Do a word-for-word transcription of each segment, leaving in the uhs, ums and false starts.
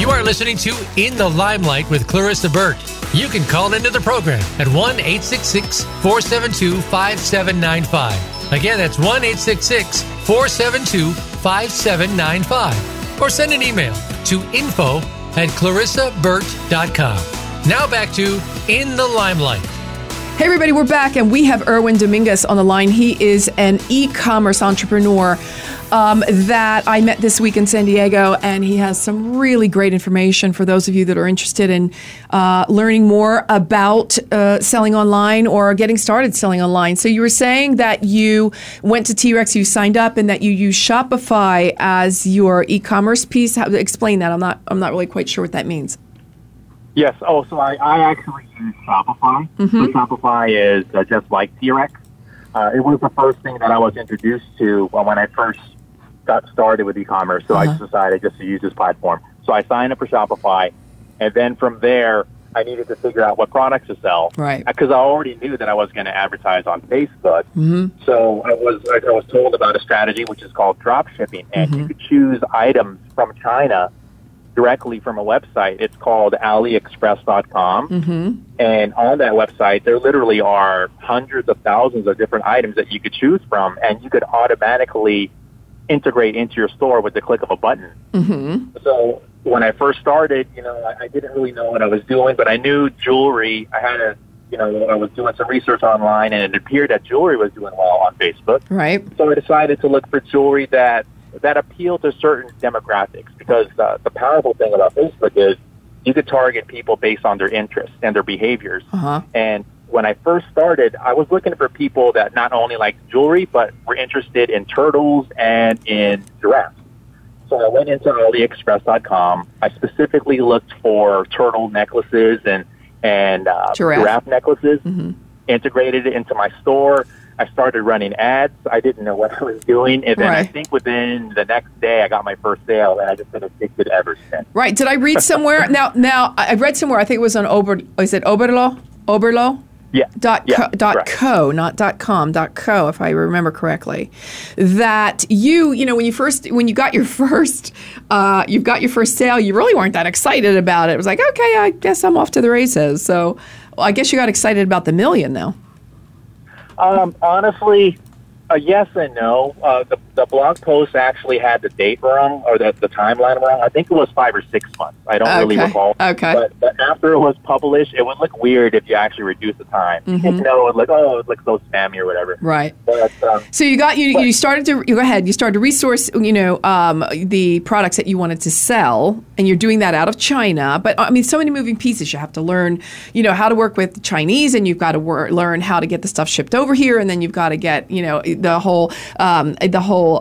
You are listening to In the Limelight with Clarissa Burt. You can call into the program at one eight six six, four seven two, five seven nine five. Again, that's one eight six six, four seven two, five seven nine five. Or send an email to info at clarissa burt dot com. Now back to In the Limelight. Hey everybody, we're back and we have Erwin Dominguez on the line. He is an e-commerce entrepreneur um, that I met this week in San Diego, and he has some really great information for those of you that are interested in uh, learning more about uh, selling online or getting started selling online. So you were saying that you went to T-Rex, you signed up, and that you use Shopify as your e-commerce piece. How, explain that. I'm not. I'm not really quite sure what that means. Yes. Oh, so I, I actually use Shopify. Mm-hmm. So Shopify is uh, just like T-Rex. Uh, it was the first thing that I was introduced to uh, when I first got started with e-commerce. So uh-huh. I just decided just to use this platform. So I signed up for Shopify, and then from there, I needed to figure out what products to sell. Right. Because I already knew that I was going to advertise on Facebook. Mm-hmm. So I was I was told about a strategy which is called drop shipping, and mm-hmm. you could choose items from China directly from a website. It's called aliexpress dot com. Mm-hmm. And on that website, there literally are hundreds of thousands of different items that you could choose from, and you could automatically integrate into your store with the click of a button. Mm-hmm. So when I first started, you know, I, I didn't really know what I was doing, but I knew jewelry. I had a, you know, I was doing some research online, and it appeared that jewelry was doing well on Facebook. Right. So I decided to look for jewelry that that appeal to certain demographics, because uh, the powerful thing about Facebook is you could target people based on their interests and their behaviors. Uh-huh. And when I first started, I was looking for people that not only liked jewelry, but were interested in turtles and in giraffes. So I went into aliexpress dot com. I specifically looked for turtle necklaces and, and uh, giraffe. giraffe necklaces, mm-hmm. integrated it into my store. I started running ads. I didn't know what I was doing. And then right. I think within the next day, I got my first sale, and I just been addicted ever since. Right. Did I read somewhere? now, now I read somewhere, I think it was on Ober, is it Oberlo? Oberlo? Yeah. Dot yeah, co, dot co, not dot com, dot co, if I remember correctly. That you, you know, when you first, when you got your first, uh, you've got your first sale, you really weren't that excited about it. It was like, okay, I guess I'm off to the races. So well, I guess you got excited about the million, though. Um, honestly, uh, yes and no. Uh, the, the blog post actually had the date wrong, or the, the timeline wrong. I think it was five or six months. I don't okay. really recall. Okay. But, but after it was published, it would look weird if you actually reduce the time. Mm-hmm. You know, it would look, oh, it looks so spammy or whatever. Right. But, um, so you got you but, you started to you go ahead. You started to resource you know um, the products that you wanted to sell, and you're doing that out of China. But I mean, so many moving pieces. You have to learn, you know, how to work with the Chinese, and you've got to wor- learn how to get the stuff shipped over here, and then you've got to get you know the whole um, the whole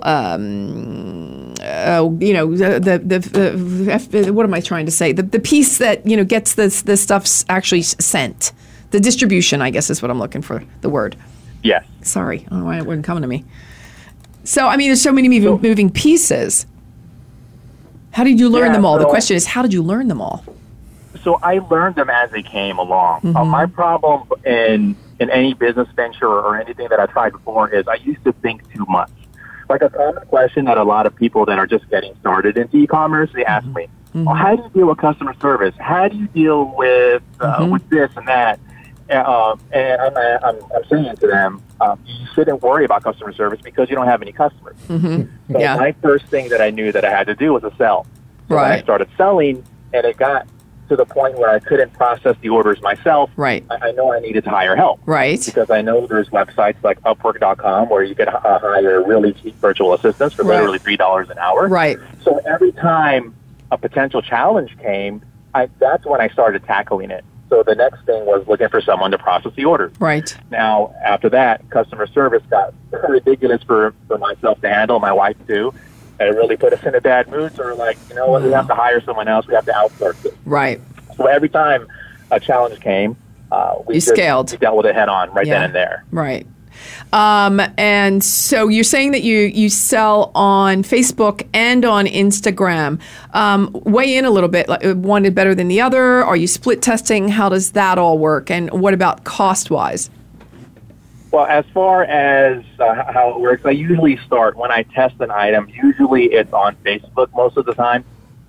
um, uh, you know the the, the the what am I trying to say? The the piece that you know gets this the stuff actually sent. The distribution, I guess, is what I'm looking for. The word. yes. Sorry, I don't know why it wasn't coming to me. So, I mean, there's so many moving, So- moving pieces. How did you learn Yeah, them all? The so- question is, how did you learn them all? So I learned them as they came along. Mm-hmm. Uh, my problem in in any business venture or anything that I tried before is I used to think too much. Like a common question that a lot of people that are just getting started into e-commerce, they ask me, Mm-hmm. well, how do you deal with customer service? How do you deal with uh, Mm-hmm. with this and that? Uh, and I'm, I'm, I'm saying to them, um, you shouldn't worry about customer service because you don't have any customers. Mm-hmm. So Yeah. my first thing that I knew that I had to do was to sell. So when I Right. started selling, and it got to the point where I couldn't process the orders myself, Right. I, I know I needed to hire help. Right. Because I know there's websites like Upwork dot com where you can uh, hire really cheap virtual assistants for Right. literally three dollars an hour. Right. So every time a potential challenge came, I, that's when I started tackling it. So the next thing was looking for someone to process the orders. Right. Now, after that, customer service got ridiculous for, for myself to handle, my wife too. And it really put us in a bad mood. So we're like, you know what, we have to hire someone else. We have to outsource it. Right. So every time a challenge came, uh, we You just scaled. we dealt with it head on right Yeah. then and there. Right. Um, and so you're saying that you, you sell on Facebook and on Instagram. Um, weigh in a little bit. Like, one is better than the other? Are you split testing? How does that all work? And what about cost-wise? Well, as far as uh, how it works, I usually start when I test an item. Usually it's on Facebook most of the time.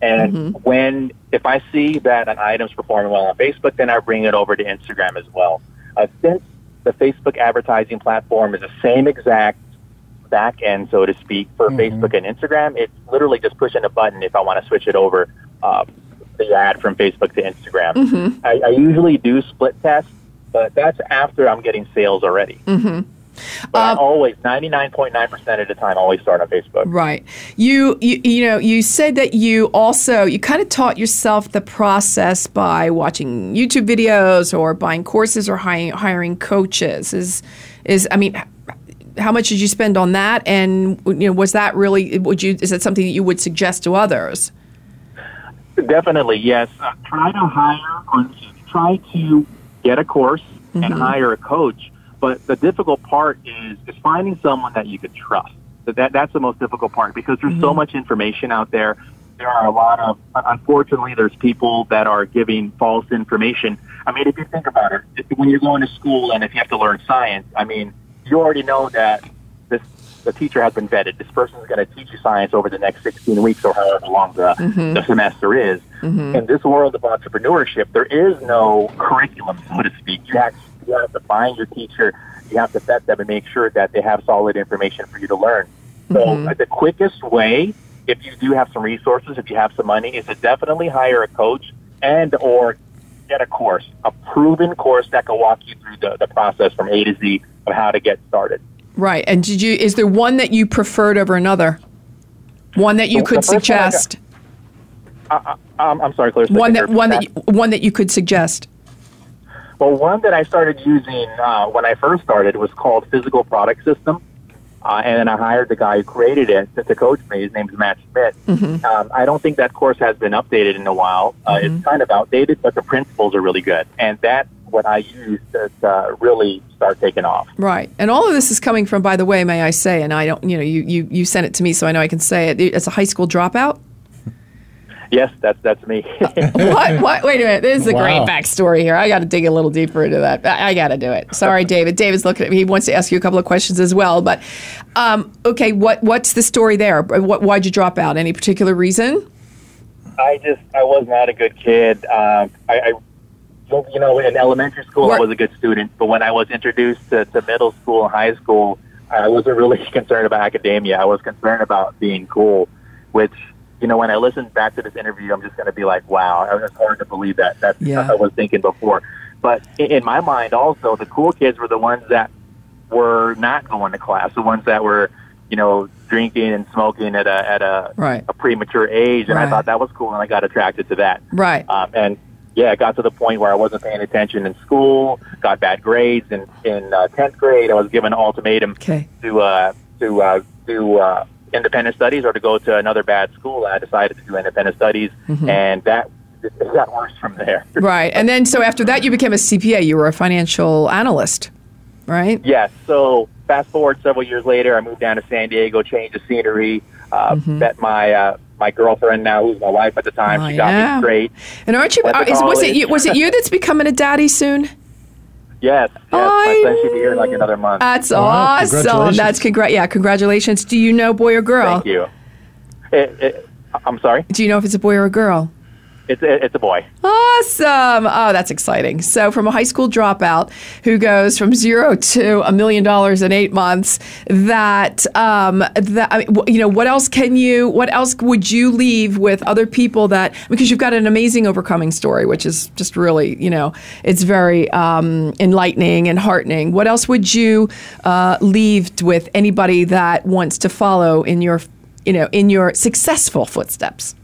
And Mm-hmm. when, if I see that an item's performing well on Facebook, then I bring it over to Instagram as well. Uh, since the Facebook advertising platform is the same exact back end, so to speak, for Mhm. Facebook and Instagram, it's literally just pushing a button if I want to switch it over, uh, the ad from Facebook to Instagram. Mm-hmm. I, I usually do split tests, but that's after I'm getting sales already. Mm-hmm. But I Um, always, ninety-nine point nine percent of the time, always start on Facebook. Right. You, you you know, you said that you also, you kind of taught yourself the process by watching YouTube videos or buying courses or hiring, hiring coaches. Is, is I mean, h- how much did you spend on that? And, you know, was that really, would you, is that something that you would suggest to others? Definitely, yes. Uh, try to hire or try to get a course and hire a coach. But the difficult part is, is finding someone that you could trust. That, that That's the most difficult part because there's so much information out there. There are a lot of, unfortunately, there's people that are giving false information. I mean, if you think about it, if, when you're going to school and if you have to learn science, I mean, you already know that this the teacher has been vetted. This person is going to teach you science over the next sixteen weeks or however long the, Mm-hmm. the semester is. Mm-hmm. In this world of entrepreneurship, there is no curriculum, so to speak. You have, you have to find your teacher. You have to vet them and make sure that they have solid information for you to learn. So Mhm. uh, the quickest way, if you do have some resources, if you have some money, is to definitely hire a coach and or get a course, a proven course that can walk you through the, the process from A to Z of how to get started. Right. And did you, is there one that you preferred over another? One that you The- could the first one I got- suggest? Uh, uh, um, I'm sorry, Claire. One that, second, one that, you, one that you could suggest? Well, one that I started using uh, when I first started was called Physical Product System. Uh, and then I hired the guy who created it to, to coach me. His name's Matt Schmidt. Mm-hmm. Um, I don't think that course has been updated in a while. Uh, Mhm. It's kind of outdated, but the principles are really good. And that's what I use to, to really start taking off. Right. And all of this is coming from, by the way, may I say, and I don't, you know, you, you, you sent it to me, so I know I can say it. It's a high school dropout. Yes, that's that's me. What? What? Wait a minute. This is a Wow. great backstory here. I got to dig a little deeper into that. I, I got to do it. Sorry, David. David's looking at me. He wants to ask you a couple of questions as well. But um, okay, what what's the story there? What, why'd you drop out? Any particular reason? I just, I was not a good kid. Um, I, I, well, you know, in elementary school, Where- I was a good student. But when I was introduced to, to middle school and high school, I wasn't really concerned about academia. I was concerned about being cool, which, you know, when I listen back to this interview, I'm just going to be like, wow, it's hard to believe that. That's Yeah. what I was thinking before. But in, in my mind also, the cool kids were the ones that were not going to class, the ones that were, you know, drinking and smoking at a at a, Right. a premature age. And Right. I thought that was cool, and I got attracted to that. Right. Um, and, yeah, it got to the point where I wasn't paying attention in school, got bad grades. And in uh, tenth grade, I was given an ultimatum Okay. to uh, to uh, do uh, independent studies or to go to another bad school. I decided to do independent studies, Mm-hmm. and that it got worse from there. Right. And then so after that, you became a C P A. You were a financial analyst, right? Yes. So fast forward several years later, I moved down to San Diego, changed the scenery, uh, Mm-hmm. met my uh, my girlfriend now, who's my wife at the time. Oh, she got yeah. me straight. And aren't you? Went to Uh, is, was it college. you? Was it you that's becoming a daddy soon? Yes. Yes. I- My son should be here in like another month. That's Wow, awesome. congratulations. That's congr- Yeah, congratulations. Do you know boy or girl? Thank you. It, it, I'm sorry. Do you know if it's a boy or a girl? It's it, it's a boy. Awesome. Oh, that's exciting. So from a high school dropout who goes from zero to a million dollars in eight months, that, um, that I mean, wh- you know, what else can you, what else would you leave with other people that, because you've got an amazing overcoming story, which is just really, you know, it's very um, enlightening and heartening. What else would you uh, leave with anybody that wants to follow in your, you know, in your successful footsteps?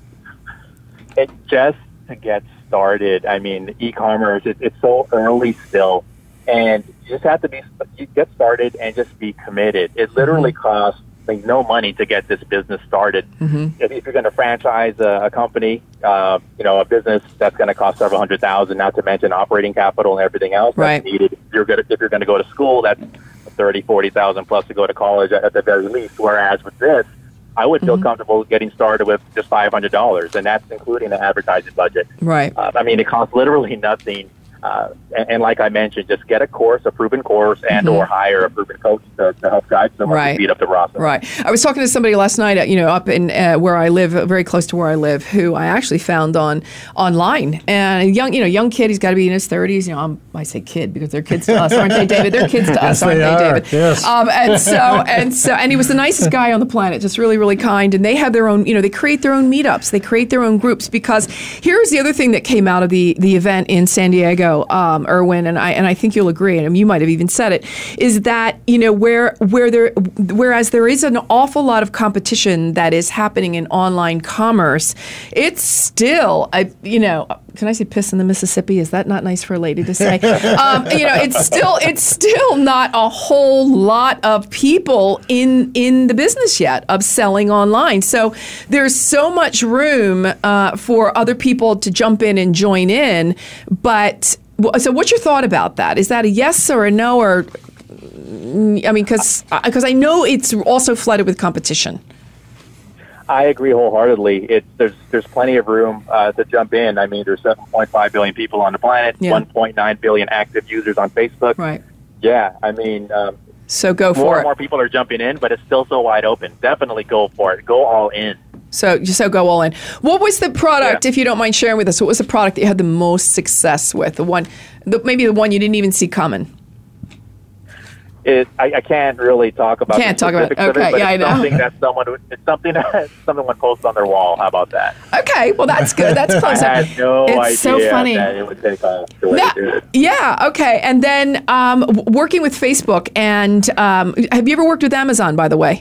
It just to get started. I mean, e-commerce, it, it's so early still, and you just have to be you get started and just be committed. It literally costs like no money to get this business started. Mm-hmm. If, if you're going to franchise a, a company, uh, you know, a business that's going to cost several hundred thousand, not to mention operating capital and everything else Right. that's needed. If you're going to, if you're going to go to school, that's thirty, forty thousand plus to go to college at, at the very least. Whereas with this, I would feel Mhm. comfortable getting started with just five hundred dollars, and that's including the advertising budget. Right. Uh, I mean, it costs literally nothing Uh, and, and like I mentioned, just get a course, a proven course, and Mm-hmm. or hire a proven coach to, to help guide someone Right. to speed up the process. Right. I was talking to somebody last night, uh, you know, up in uh, where I live, uh, very close to where I live, who I actually found on online. And a young, you know, young kid, he's got to be in his thirties. You know, I'm, I say kid because they're kids to us, aren't they, David? They're kids to us, Yes, aren't they they, are. David? Yes. Um, and so, and so, and he was the nicest guy on the planet, just really, really kind. And they have their own, you know, they create their own meetups, they create their own groups. Because here's the other thing that came out of the the event in San Diego, um, Erwin, and I and I think you'll agree, and you might have even said it, is that you know where where there whereas there is an awful lot of competition that is happening in online commerce, it's still a, you know. Can I say piss in the Mississippi? Is that not nice for a lady to say? um, you know, it's still it's still not a whole lot of people in in the business yet of selling online. So there's so much room uh, for other people to jump in and join in. But so, what's your thought about that? Is that a yes or a no? Or I mean, because because I know it's also flooded with competition. I agree wholeheartedly. It's there's there's plenty of room uh, to jump in. I mean, there's seven point five billion people on the planet, Yeah. one point nine billion active users on Facebook. Right. Yeah, I mean, um, So go more for and it. more people are jumping in, but it's still so wide open. Definitely go for it. Go all in. So, so go all in. What was the product, Yeah. if you don't mind sharing with us? What was the product that you had the most success with? The one, the, maybe the one you didn't even see coming. It, I, I can't really talk about. Can't the talk about it. specifics of Okay, but yeah, it's I know. Something that someone would- it's something that someone posts on their wall. How about that? Okay, well that's good. That's I close. had no it's idea so funny. that it would take off the way Yeah, it did. yeah, okay. And then um, w- working with Facebook, and um, have you ever worked with Amazon, by the way?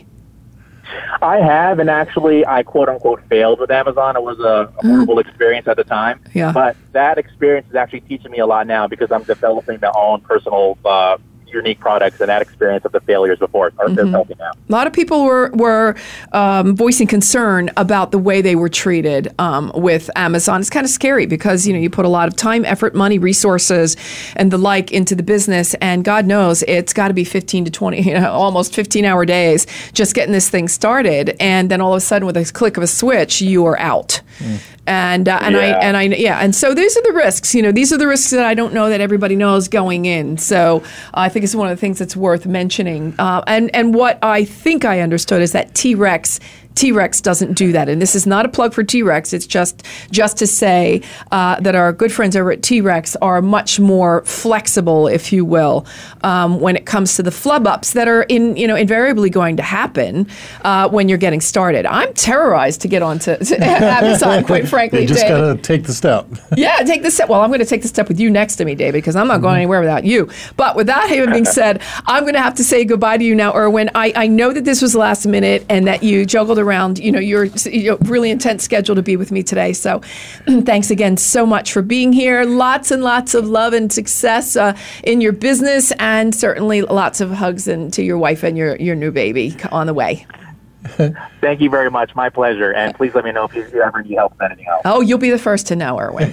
I have, and actually, I quote unquote failed with Amazon. It was a horrible experience at the time. Yeah. But that experience is actually teaching me a lot now because I'm developing my own personal, uh, unique products, and that experience of the failures before are mm-hmm. helping out. A lot of people were were um, voicing concern about the way they were treated um, with Amazon. It's kind of scary because you know you put a lot of time, effort, money, resources, and the like into the business, and God knows it's got to be fifteen to twenty, you know, almost fifteen hour days just getting this thing started, and then all of a sudden, with a click of a switch, you are out. Mm. And uh, and yeah. I and I yeah, and so these are the risks. You know, these are the risks that I don't know that everybody knows going in. So uh, I think it's one of the things that's worth mentioning. Uh, and and what I think I understood is that T-Rex. T-Rex doesn't do that. And this is not a plug for T-Rex. It's just just to say uh, that our good friends over at T-Rex are much more flexible, if you will, um, when it comes to the flub-ups that are in you know invariably going to happen uh, when you're getting started. I'm terrorized to get onto to Amazon, quite frankly, you just David. got to take the step. Yeah, take the step. Well, I'm going to take the step with you next to me, David, because I'm not going anywhere without you. But with that having being said, I'm going to have to say goodbye to you now, Erwin. I, I know that this was last minute and that you juggled around, you know, your you know, really intense schedule to be with me today. So thanks again so much for being here. Lots and lots of love and success uh, in your business, and certainly lots of hugs and to your wife and your, your new baby on the way. Thank you very much. My pleasure. And please let me know if you ever need help with anything else. Oh, you'll be the first to know, Erwin.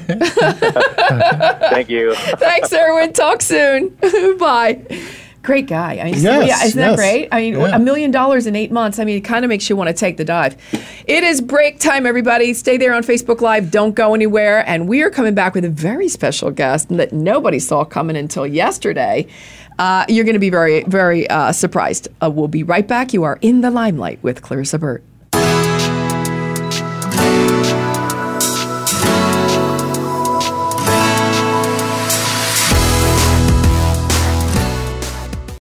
Thank you. Thanks, Erwin. Talk soon. Bye. Great guy. I mean, Yes, yeah, isn't yes. that great? I mean, Yeah. a million dollars in eight months. I mean, it kind of makes you want to take the dive. It is break time, everybody. Stay there on Facebook Live. Don't go anywhere. And we are coming back with a very special guest that nobody saw coming until yesterday. Uh, you're going to be very, very uh, surprised. Uh, we'll be right back. You are in the limelight with Clarissa Burt.